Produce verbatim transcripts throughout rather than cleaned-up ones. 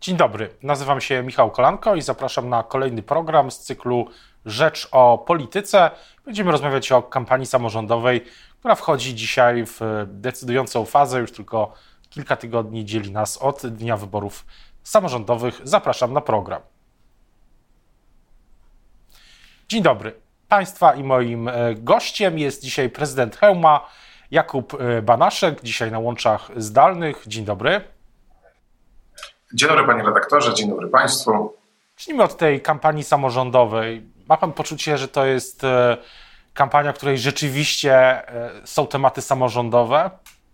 Dzień dobry, nazywam się Michał Kolanko i zapraszam na kolejny program z cyklu Rzecz o polityce. Będziemy rozmawiać o kampanii samorządowej, która wchodzi dzisiaj w decydującą fazę. Już tylko kilka tygodni dzieli nas od dnia wyborów samorządowych. Zapraszam na program. Dzień dobry. Państwa i moim gościem jest dzisiaj prezydent Chełma, Jakub Banaszek, dzisiaj na łączach zdalnych. Dzień dobry. Dzień dobry panie redaktorze, dzień dobry państwu. Zacznijmy od tej kampanii samorządowej. Ma pan poczucie, że to jest kampania, w której rzeczywiście są tematy samorządowe?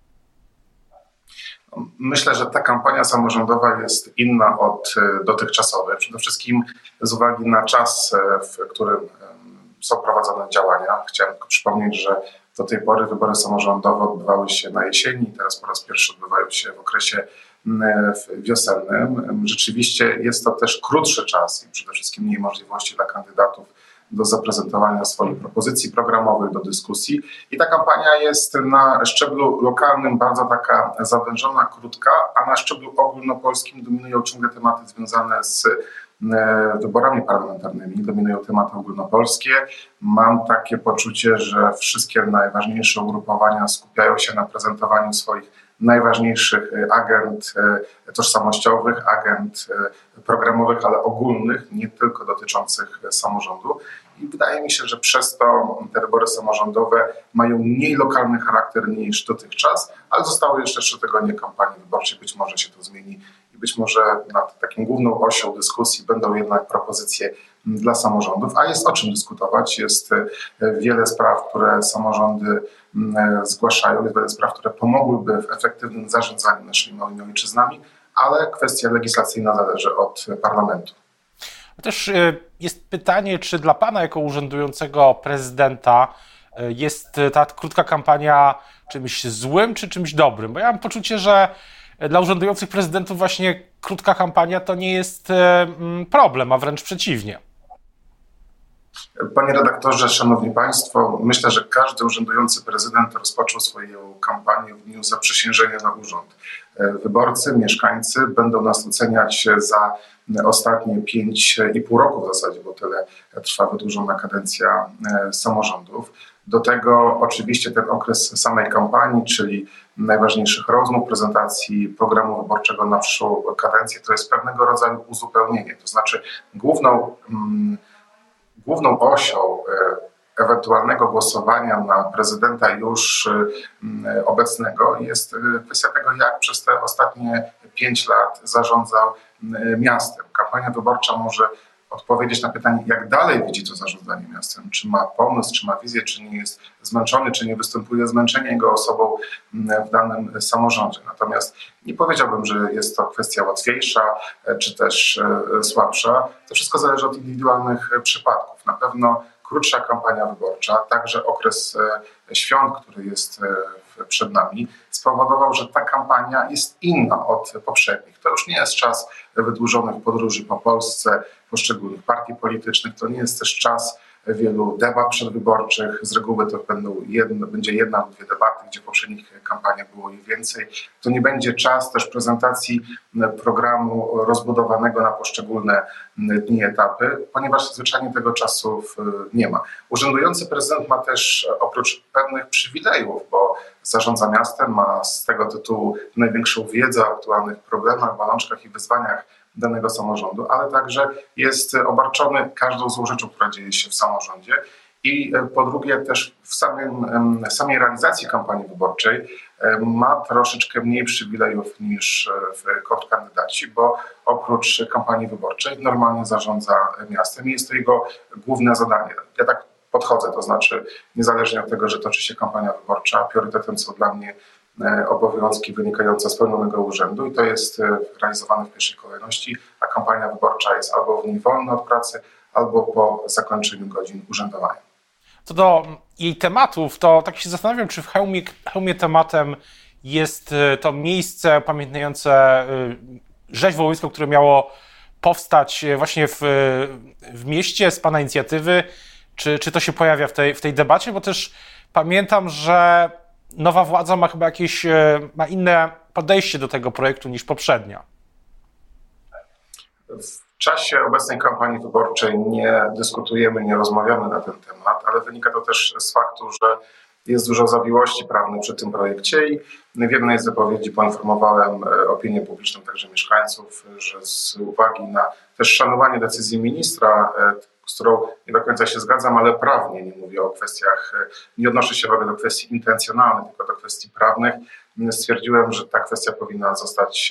Myślę, że ta kampania samorządowa jest inna od dotychczasowej. Przede wszystkim z uwagi na czas, w którym są prowadzone działania. Chciałem tylko przypomnieć, że do tej pory wybory samorządowe odbywały się na jesieni, teraz po raz pierwszy odbywają się w okresie wiosennym. Rzeczywiście jest to też krótszy czas i przede wszystkim mniej możliwości dla kandydatów do zaprezentowania swoich propozycji programowych, do dyskusji. I ta kampania jest na szczeblu lokalnym bardzo taka zawężona, krótka, a na szczeblu ogólnopolskim dominują ciągle tematy związane z wyborami parlamentarnymi, dominują tematy ogólnopolskie. Mam takie poczucie, że wszystkie najważniejsze ugrupowania skupiają się na prezentowaniu swoich najważniejszych agend tożsamościowych, agend programowych, ale ogólnych, nie tylko dotyczących samorządu. I wydaje mi się, że przez to te wybory samorządowe mają mniej lokalny charakter niż dotychczas, ale zostało jeszcze trzy tygodnie kampanii wyborczej. Być może się to zmieni i być może nad taką główną osią dyskusji będą jednak propozycje dla samorządów, a jest o czym dyskutować. Jest wiele spraw, które samorządy zgłaszają, jest wiele spraw, które pomogłyby w efektywnym zarządzaniu naszymi małymi ojczyznami, ale kwestia legislacyjna zależy od parlamentu. Też jest pytanie, czy dla pana jako urzędującego prezydenta jest ta krótka kampania czymś złym, czy czymś dobrym? Bo ja mam poczucie, że dla urzędujących prezydentów właśnie krótka kampania to nie jest problem, a wręcz przeciwnie. Panie redaktorze, szanowni państwo, myślę, że każdy urzędujący prezydent rozpoczął swoją kampanię w dniu zaprzysiężenia na urząd. Wyborcy, mieszkańcy będą nas oceniać za ostatnie pięć i pół roku w zasadzie, bo tyle trwa wydłużona kadencja samorządów. Do tego oczywiście ten okres samej kampanii, czyli najważniejszych rozmów, prezentacji programu wyborczego na przyszłą kadencję, to jest pewnego rodzaju uzupełnienie. To znaczy główną, mm, główną osią ewentualnego głosowania na prezydenta już obecnego jest kwestia tego, jak przez te ostatnie pięć lat zarządzał miastem. Kampania wyborcza może odpowiedzieć na pytanie, jak dalej widzi to zarządzanie miastem. Czy ma pomysł, czy ma wizję, czy nie jest zmęczony, czy nie występuje zmęczenie jego osobą w danym samorządzie. Natomiast nie powiedziałbym, że jest to kwestia łatwiejsza, czy też słabsza. To wszystko zależy od indywidualnych przypadków. Na pewno krótsza kampania wyborcza, także okres świąt, który jest przed nami, spowodował, że ta kampania jest inna od poprzednich. To już nie jest czas wydłużonych podróży po Polsce, poszczególnych partii politycznych, to nie jest też czas wielu debat przedwyborczych. Z reguły to będą jedno, będzie jedna lub dwie debaty, gdzie w poprzednich kampaniach było ich więcej. To nie będzie czas też prezentacji programu rozbudowanego na poszczególne dni, etapy, ponieważ zwyczajnie tego czasu nie ma. Urzędujący prezydent ma też oprócz pewnych przywilejów, bo zarządza miastem, ma z tego tytułu największą wiedzę o aktualnych problemach, bolączkach i wyzwaniach danego samorządu, ale także jest obarczony każdą złą rzeczą, która dzieje się w samorządzie. I po drugie też w samym, samej realizacji kampanii wyborczej ma troszeczkę mniej przywilejów niż kontrkandydaci, bo oprócz kampanii wyborczej normalnie zarządza miastem i jest to jego główne zadanie. Ja tak podchodzę, to znaczy niezależnie od tego, że toczy się kampania wyborcza, priorytetem są dla mnie obowiązki wynikające z pełnionego urzędu i to jest realizowane w pierwszej kolejności, a kampania wyborcza jest albo w niej wolna od pracy, albo po zakończeniu godzin urzędowania. Co do jej tematów, to tak się zastanawiam, czy w Chełmie, Chełmie tematem jest to miejsce upamiętniające rzeź wołyńską, które miało powstać właśnie w, w mieście z pana inicjatywy. Czy, czy to się pojawia w tej, w tej debacie? Bo też pamiętam, że nowa władza ma chyba jakieś ma inne podejście do tego projektu niż poprzednia. W czasie obecnej kampanii wyborczej nie dyskutujemy, nie rozmawiamy na ten temat, ale wynika to też z faktu, że jest dużo zawiłości prawnych przy tym projekcie i w jednej z wypowiedzi poinformowałem opinię publiczną, także mieszkańców, że z uwagi na też szanowanie decyzji ministra, z którą nie do końca się zgadzam, ale prawnie, nie mówię o kwestiach, nie odnoszę się w ogóle do kwestii intencjonalnych, tylko do kwestii prawnych, stwierdziłem, że ta kwestia powinna zostać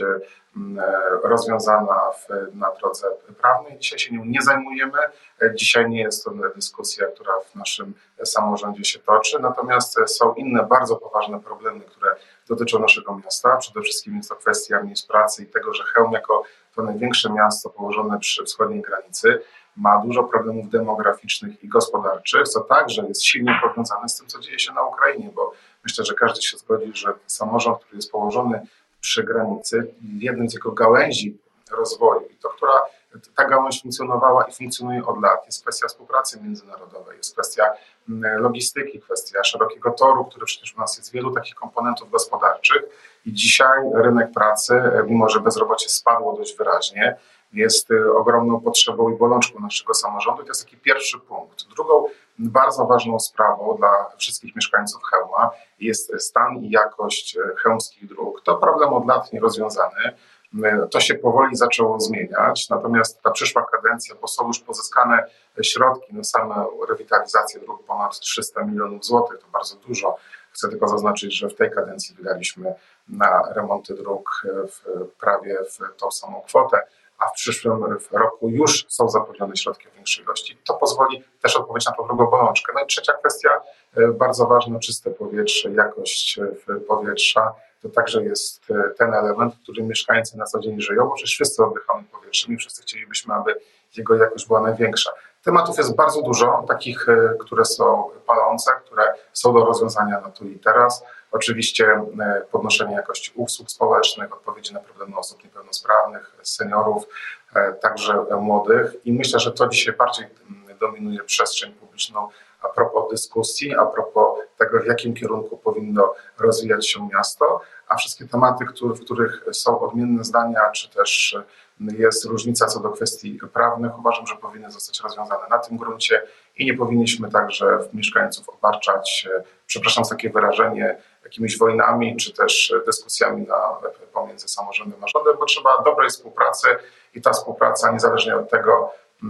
rozwiązana w, na drodze prawnej. Dzisiaj się nią nie zajmujemy. Dzisiaj nie jest to dyskusja, która w naszym samorządzie się toczy, natomiast są inne bardzo poważne problemy, które dotyczą naszego miasta. Przede wszystkim jest to kwestia miejsc pracy i tego, że Chełm jako to największe miasto położone przy wschodniej granicy ma dużo problemów demograficznych i gospodarczych, co także jest silnie powiązane z tym, co dzieje się na Ukrainie, bo myślę, że każdy się zgodzi, że samorząd, który jest położony przy granicy, w jednym z jego gałęzi rozwoju, i to, która ta gałąź funkcjonowała i funkcjonuje od lat, jest kwestia współpracy międzynarodowej, jest kwestia logistyki, kwestia szerokiego toru, który przecież u nas jest wielu takich komponentów gospodarczych i dzisiaj rynek pracy, mimo że bezrobocie spadło dość wyraźnie, jest ogromną potrzebą i bolączką naszego samorządu. To jest taki pierwszy punkt. Drugą bardzo ważną sprawą dla wszystkich mieszkańców Chełma jest stan i jakość chełmskich dróg. To problem od lat nierozwiązany. To się powoli zaczęło zmieniać, natomiast ta przyszła kadencja, bo są już pozyskane środki na samą rewitalizację dróg ponad trzysta milionów złotych, to bardzo dużo. Chcę tylko zaznaczyć, że w tej kadencji wydaliśmy na remonty dróg w prawie w tą samą kwotę, a w przyszłym roku już są zapewnione środki w większej ilości. To pozwoli też odpowiedzieć na tą drugą bolączkę. No i trzecia kwestia, bardzo ważna, czyste powietrze, jakość powietrza. To także jest ten element, w którym mieszkańcy na co dzień żyją, bo przecież wszyscy oddychamy powietrzem i wszyscy chcielibyśmy, aby jego jakość była największa. Tematów jest bardzo dużo, takich, które są palące, które są do rozwiązania na tu i teraz. Oczywiście podnoszenie jakości usług społecznych, odpowiedzi na problemy osób niepełnosprawnych, seniorów, także młodych i myślę, że to dzisiaj bardziej dominuje przestrzeń publiczną a propos dyskusji, a propos tego, w jakim kierunku powinno rozwijać się miasto, a wszystkie tematy, w których są odmienne zdania, czy też jest różnica co do kwestii prawnych, uważam, że powinny zostać rozwiązane na tym gruncie i nie powinniśmy także mieszkańców obarczać, przepraszam za takie wyrażenie, jakimiś wojnami, czy też dyskusjami na, pomiędzy samorządem a rządem, bo trzeba dobrej współpracy i ta współpraca, niezależnie od tego,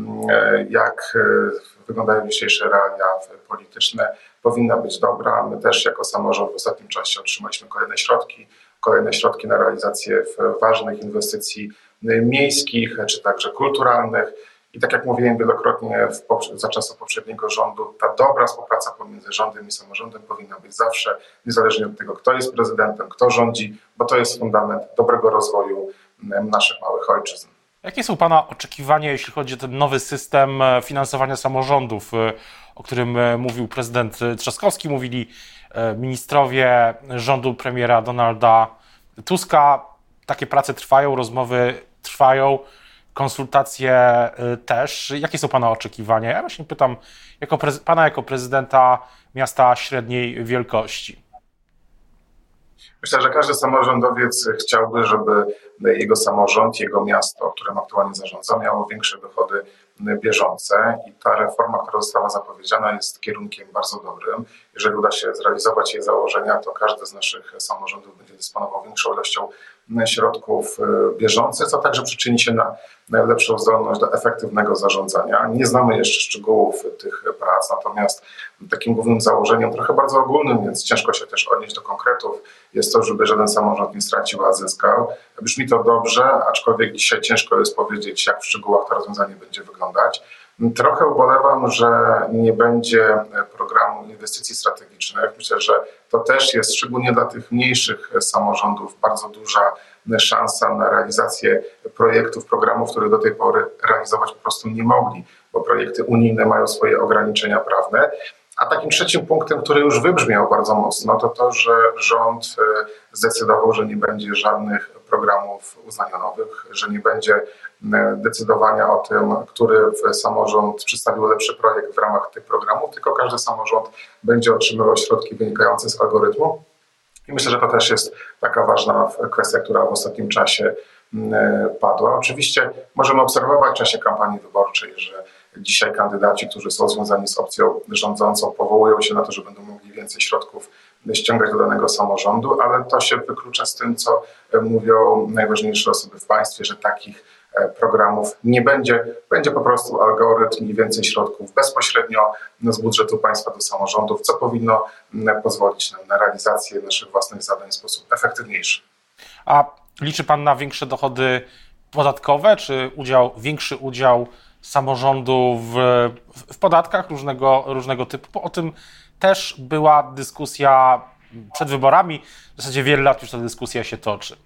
jak wyglądają dzisiejsze realia polityczne, powinna być dobra. My też jako samorząd w ostatnim czasie otrzymaliśmy kolejne środki, kolejne środki na realizację ważnych inwestycji miejskich, czy także kulturalnych. I tak jak mówiłem wielokrotnie w, za czasów poprzedniego rządu, ta dobra współpraca pomiędzy rządem i samorządem powinna być zawsze, niezależnie od tego, kto jest prezydentem, kto rządzi, bo to jest fundament dobrego rozwoju naszych małych ojczyzn. Jakie są Pana oczekiwania, jeśli chodzi o ten nowy system finansowania samorządów, o którym mówił prezydent Trzaskowski, mówili ministrowie rządu premiera Donalda Tuska? Takie prace trwają, rozmowy trwają, konsultacje też. Jakie są Pana oczekiwania? Ja właśnie pytam jako prez- Pana jako prezydenta miasta średniej wielkości. Myślę, że każdy samorządowiec chciałby, żeby jego samorząd, jego miasto, którym aktualnie zarządza, miało większe dochody bieżące i ta reforma, która została zapowiedziana, jest kierunkiem bardzo dobrym. Jeżeli uda się zrealizować jej założenia, to każdy z naszych samorządów będzie dysponował większą ilością środków bieżących, co także przyczyni się na lepszą zdolność do efektywnego zarządzania. Nie znamy jeszcze szczegółów tych prac, natomiast takim głównym założeniem, trochę bardzo ogólnym, więc ciężko się też odnieść do konkretów, jest to, żeby żaden samorząd nie stracił, a zyskał. Brzmi to dobrze, aczkolwiek dzisiaj ciężko jest powiedzieć, jak w szczegółach to rozwiązanie będzie wyglądać. Trochę ubolewam, że nie będzie programu inwestycji strategicznych. Myślę, że to też jest, szczególnie dla tych mniejszych samorządów, bardzo duża szansa na realizację projektów, programów, które do tej pory realizować po prostu nie mogli, bo projekty unijne mają swoje ograniczenia prawne. A takim trzecim punktem, który już wybrzmiał bardzo mocno, to to, że rząd zdecydował, że nie będzie żadnych programów uznaniowych, że nie będzie decydowania o tym, który samorząd przedstawił lepszy projekt w ramach tych programów, tylko każdy samorząd będzie otrzymywał środki wynikające z algorytmu. I myślę, że to też jest taka ważna kwestia, która w ostatnim czasie padła. Oczywiście możemy obserwować w czasie kampanii wyborczej, że dzisiaj kandydaci, którzy są związani z opcją rządzącą, powołują się na to, że będą mogli więcej środków ściągać do danego samorządu, ale to się wyklucza z tym, co mówią najważniejsze osoby w państwie, że takich programów nie będzie. Będzie po prostu algorytm i więcej środków bezpośrednio z budżetu państwa do samorządów, co powinno pozwolić nam na realizację naszych własnych zadań w sposób efektywniejszy. A liczy pan na większe dochody podatkowe, czy udział, większy udział samorządu w, w podatkach różnego, różnego typu? Bo o tym też była dyskusja przed wyborami. W zasadzie wiele lat już ta dyskusja się toczy.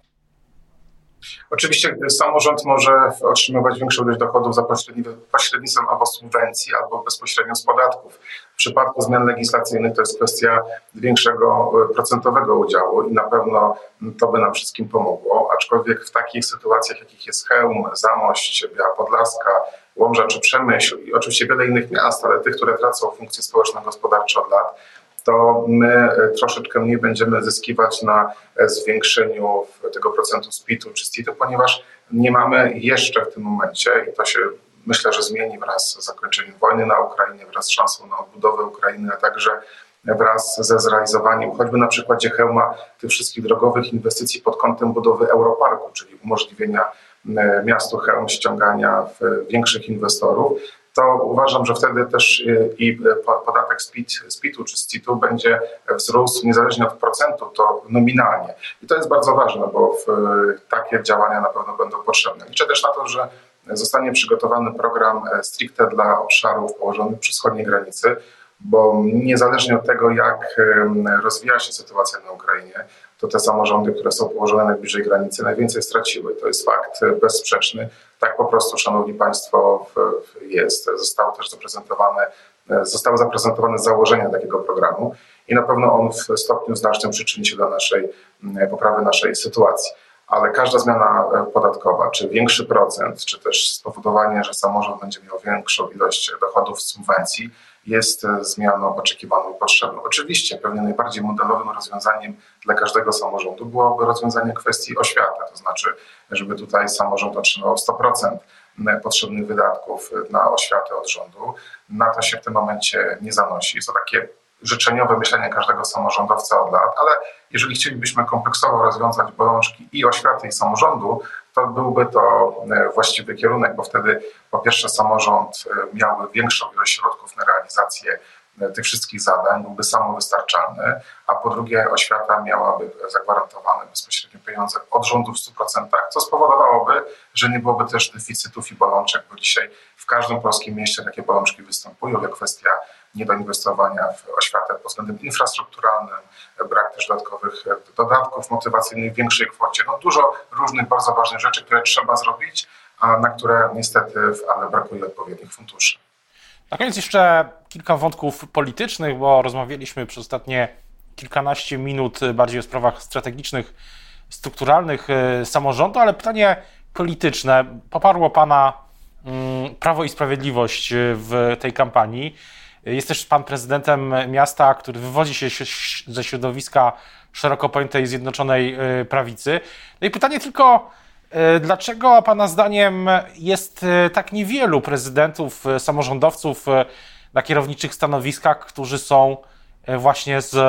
Oczywiście samorząd może otrzymywać większą ilość dochodów za pośrednictwem albo subwencji, albo bezpośrednio z podatków. W przypadku zmian legislacyjnych to jest kwestia większego procentowego udziału i na pewno to by nam wszystkim pomogło, aczkolwiek w takich sytuacjach, jakich jest Chełm, Zamość, Biała Podlaska, Łomża czy Przemyśl i oczywiście wiele innych miast, ale tych, które tracą funkcje społeczno-gospodarcze od lat, to my troszeczkę mniej będziemy zyskiwać na zwiększeniu tego procentu z pitu czy z titu, ponieważ nie mamy jeszcze w tym momencie, i to się myślę, że zmieni wraz z zakończeniem wojny na Ukrainie, wraz z szansą na odbudowę Ukrainy, a także wraz ze zrealizowaniem, choćby na przykładzie Chełma, tych wszystkich drogowych inwestycji pod kątem budowy Europarku, czyli umożliwienia miastu Chełm ściągania większych inwestorów, to uważam, że wtedy też i podatek z pitu czy z titu będzie wzrósł niezależnie od procentu, to nominalnie. I to jest bardzo ważne, bo takie działania na pewno będą potrzebne. Liczę też na to, że zostanie przygotowany program stricte dla obszarów położonych przy wschodniej granicy, bo niezależnie od tego, jak rozwija się sytuacja na Ukrainie, to te samorządy, które są położone najbliżej granicy, najwięcej straciły. To jest fakt bezsprzeczny. Tak po prostu, szanowni państwo, jest. Zostało też zaprezentowane, zostały zaprezentowane założenia takiego programu i na pewno on w stopniu znacznym przyczyni się do naszej poprawy naszej sytuacji. Ale każda zmiana podatkowa, czy większy procent, czy też spowodowanie, że samorząd będzie miał większą ilość dochodów z subwencji, jest zmianą oczekiwaną i potrzebną. Oczywiście pewnie najbardziej modelowym rozwiązaniem dla każdego samorządu byłoby rozwiązanie kwestii oświaty, to znaczy, żeby tutaj samorząd otrzymał sto procent potrzebnych wydatków na oświatę od rządu. Na to się w tym momencie nie zanosi. Jest to takie życzeniowe myślenie każdego samorządowca od lat, ale jeżeli chcielibyśmy kompleksowo rozwiązać bolączki i oświaty, i samorządu, to byłby to właściwy kierunek, bo wtedy po pierwsze samorząd miałby większą ilość środków na realizację tych wszystkich zadań, byłby samowystarczalny, a po drugie oświata miałaby zagwarantowane bezpośrednio pieniądze od rządu w stu procentach, co spowodowałoby, że nie byłoby też deficytów i bolączek, bo dzisiaj w każdym polskim mieście takie bolączki występują, jak kwestia niedoinwestowania w oświatę pod względem infrastrukturalnym, brak też dodatkowych dodatków motywacyjnych w większej kwocie. No dużo różnych bardzo ważnych rzeczy, które trzeba zrobić, a na które niestety ale brakuje odpowiednich funduszy. Na koniec jeszcze kilka wątków politycznych, bo rozmawialiśmy przez ostatnie kilkanaście minut bardziej o sprawach strategicznych, strukturalnych samorządu, ale pytanie polityczne. Poparło pana Prawo i Sprawiedliwość w tej kampanii. Jest też pan prezydentem miasta, który wywodzi się ze środowiska szeroko pojętej Zjednoczonej Prawicy. No i pytanie tylko, dlaczego pana zdaniem jest tak niewielu prezydentów, samorządowców na kierowniczych stanowiskach, którzy są właśnie z,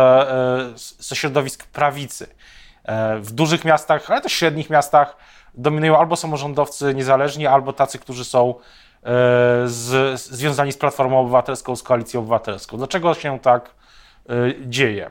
ze środowisk prawicy? W dużych miastach, ale też średnich miastach dominują albo samorządowcy niezależni, albo tacy, którzy są z, związani z Platformą Obywatelską, z Koalicją Obywatelską. Dlaczego się tak dzieje?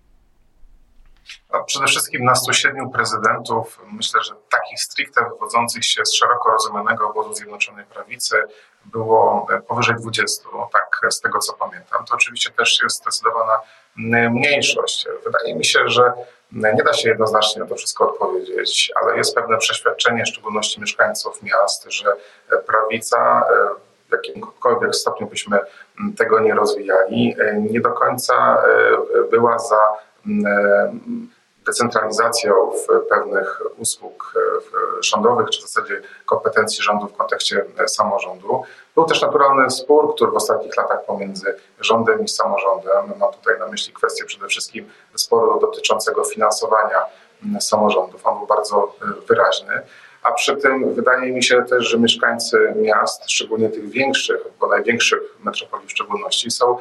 Przede wszystkim nas tu siedmiu prezydentów, myślę, że takich stricte wywodzących się z szeroko rozumianego obozu Zjednoczonej Prawicy było powyżej dwudziestu, tak z tego co pamiętam. To oczywiście też jest zdecydowana mniejszość. Wydaje mi się, że nie da się jednoznacznie na to wszystko odpowiedzieć, ale jest pewne przeświadczenie, w szczególności mieszkańców miast, że prawica, w jakimkolwiek stopniu byśmy tego nie rozwijali, nie do końca była za decentralizacją w pewnych usług rządowych, czy w zasadzie kompetencji rządu w kontekście samorządu. Był też naturalny spór, który w ostatnich latach pomiędzy rządem i samorządem, mam tutaj na myśli kwestię przede wszystkim sporu dotyczącego finansowania samorządów. On był bardzo wyraźny. A przy tym wydaje mi się też, że mieszkańcy miast, szczególnie tych większych, bo największych metropolii w szczególności, są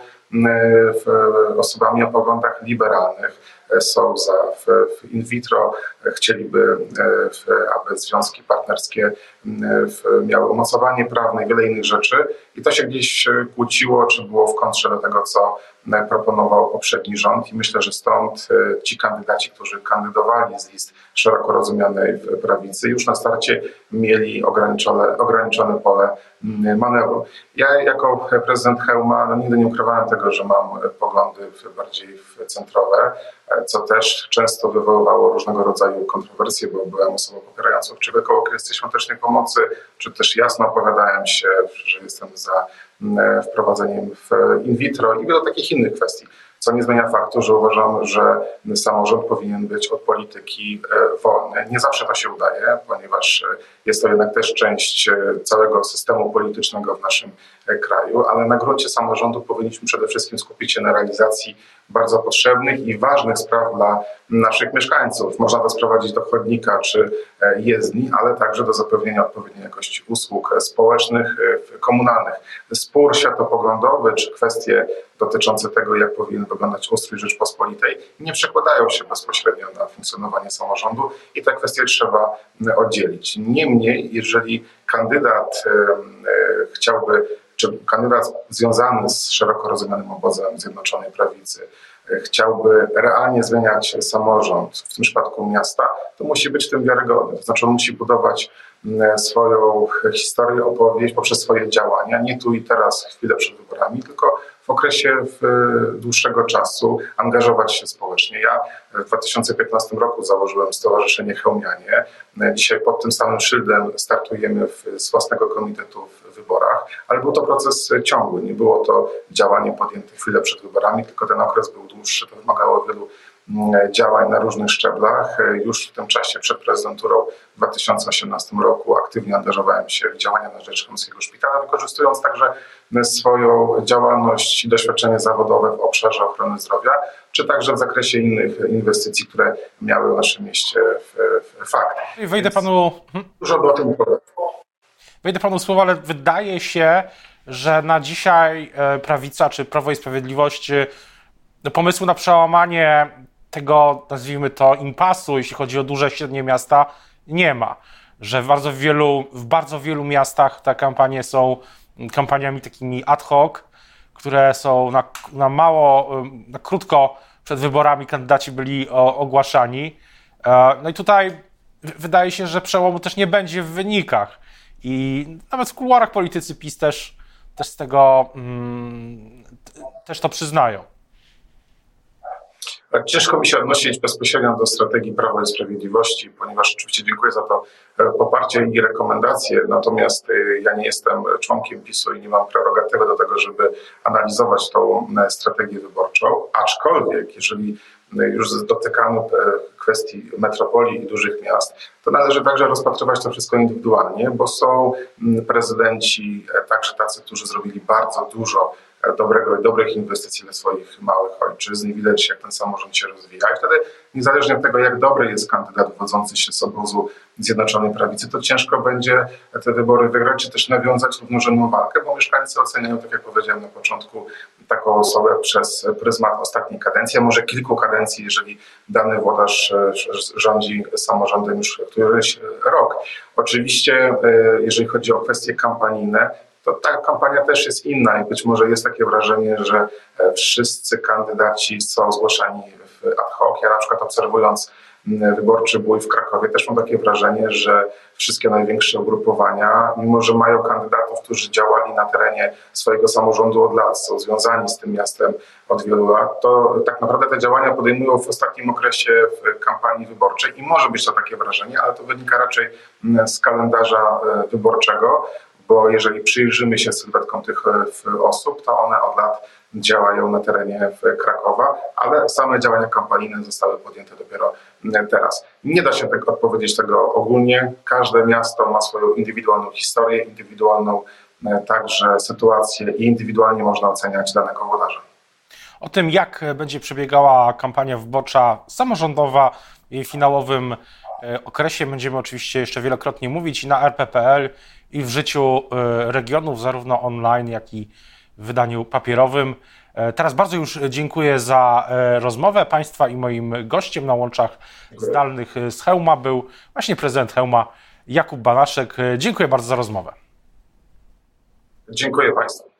osobami o poglądach liberalnych, są za w, w in vitro, chcieliby, w, aby związki partnerskie w, miały umocowanie prawne i wiele innych rzeczy. I to się gdzieś kłóciło, czy było w kontrze do tego, co proponował poprzedni rząd. I myślę, że stąd ci kandydaci, którzy kandydowali z list szeroko rozumianej prawicy, już na starcie mieli ograniczone, ograniczone pole manewru. Ja jako prezydent Chełma no, nigdy nie ukrywałem tego, że mam poglądy bardziej centrowe, co też często wywoływało różnego rodzaju kontrowersje, bo byłem osobą popierającą czy koło Krysty Świątecznej Pomocy, czy też jasno opowiadałem się, że jestem za wprowadzeniem w in vitro i wiele takich innych kwestii, co nie zmienia faktu, że uważam, że samorząd powinien być od polityki wolny. Nie zawsze to się udaje, ponieważ jest to jednak też część całego systemu politycznego w naszym kraju, ale na gruncie samorządu powinniśmy przede wszystkim skupić się na realizacji bardzo potrzebnych i ważnych spraw dla naszych mieszkańców. Można to sprowadzić do chodnika czy jezdni, ale także do zapewnienia odpowiedniej jakości usług społecznych, komunalnych. Spór światopoglądowy czy kwestie dotyczące tego, jak powinien wyglądać ustrój Rzeczpospolitej, nie przekładają się bezpośrednio na funkcjonowanie samorządu i te kwestie trzeba oddzielić. Niemniej, jeżeli kandydat chciałby, czy kandydat związany z szeroko rozumianym obozem Zjednoczonej Prawicy chciałby realnie zmieniać samorząd, w tym przypadku miasta, to musi być w tym wiarygodny. To znaczy on musi budować swoją historię, opowieść poprzez swoje działania, nie tu i teraz, chwilę przed wyborami, tylko w okresie dłuższego czasu angażować się społecznie. Ja w dwa tysiące piętnastym roku założyłem Stowarzyszenie Chełmianie. Dzisiaj pod tym samym szyldem startujemy z własnego komitetu w wyborach, ale był to proces ciągły. Nie było to działanie podjęte chwilę przed wyborami, tylko ten okres był dłuższy. To wymagało wielu działań na różnych szczeblach. Już w tym czasie przed prezydenturą w dwa tysiące osiemnastym roku aktywnie angażowałem się w działania na rzecz Chełmskiego Szpitala, wykorzystując także swoją działalność i doświadczenie zawodowe w obszarze ochrony zdrowia, czy także w zakresie innych inwestycji, które miały w naszym mieście fakt. Wejdę panu... Dużo o tym powiem. Wejdę panu słowa, ale wydaje się, że na dzisiaj prawica czy Prawo i Sprawiedliwość do pomysłu na przełamanie tego, nazwijmy to, impasu, jeśli chodzi o duże, średnie miasta, nie ma. Że w bardzo wielu, w bardzo wielu miastach te kampanie są kampaniami takimi ad hoc, które są na, na mało, na krótko przed wyborami kandydaci byli o, ogłaszani. No i tutaj wydaje się, że przełomu też nie będzie w wynikach. I nawet w kuluarach politycy PiS też, też z tego mm, też to przyznają. Ciężko mi się odnosić bezpośrednio do strategii Prawa i Sprawiedliwości, ponieważ oczywiście dziękuję za to poparcie i rekomendacje, natomiast ja nie jestem członkiem PiSu i nie mam prerogatywy do tego, żeby analizować tą strategię wyborczą, aczkolwiek jeżeli już dotykamy kwestii metropolii i dużych miast, to należy także rozpatrywać to wszystko indywidualnie, bo są prezydenci, także tacy, którzy zrobili bardzo dużo dobrego i dobrych inwestycji dla swoich małych ojczyzn i widać, jak ten samorząd się rozwija. I wtedy niezależnie od tego, jak dobry jest kandydat wodzący się z obozu Zjednoczonej Prawicy, to ciężko będzie te wybory wygrać, czy też nawiązać równorzędną walkę, bo mieszkańcy oceniają, tak jak powiedziałem na początku, taką osobę przez pryzmat ostatniej kadencji, a może kilku kadencji, jeżeli dany włodarz rządzi samorządem już któryś rok. Oczywiście, jeżeli chodzi o kwestie kampanijne, to ta kampania też jest inna i być może jest takie wrażenie, że wszyscy kandydaci są zgłaszani ad hoc. Ja na przykład obserwując wyborczy bój w Krakowie też mam takie wrażenie, że wszystkie największe ugrupowania, mimo że mają kandydatów, którzy działali na terenie swojego samorządu od lat, są związani z tym miastem od wielu lat, to tak naprawdę te działania podejmują w ostatnim okresie w kampanii wyborczej i może być to takie wrażenie, ale to wynika raczej z kalendarza wyborczego, bo jeżeli przyjrzymy się sylwetkom tych osób, to one od lat działają na terenie Krakowa, ale same działania kampanijne zostały podjęte dopiero teraz. Nie da się tak odpowiedzieć tego ogólnie. Każde miasto ma swoją indywidualną historię, indywidualną także sytuację i indywidualnie można oceniać danego włodarza. O tym, jak będzie przebiegała kampania wyborcza samorządowa, jej finałowym okresie będziemy oczywiście jeszcze wielokrotnie mówić i na R P kropka P L, i w życiu regionów, zarówno online, jak i w wydaniu papierowym. Teraz bardzo już dziękuję za rozmowę Państwa i moim gościem na łączach zdalnych z Chełma był właśnie prezydent Chełma Jakub Banaszek. Dziękuję bardzo za rozmowę. Dziękuję Państwu.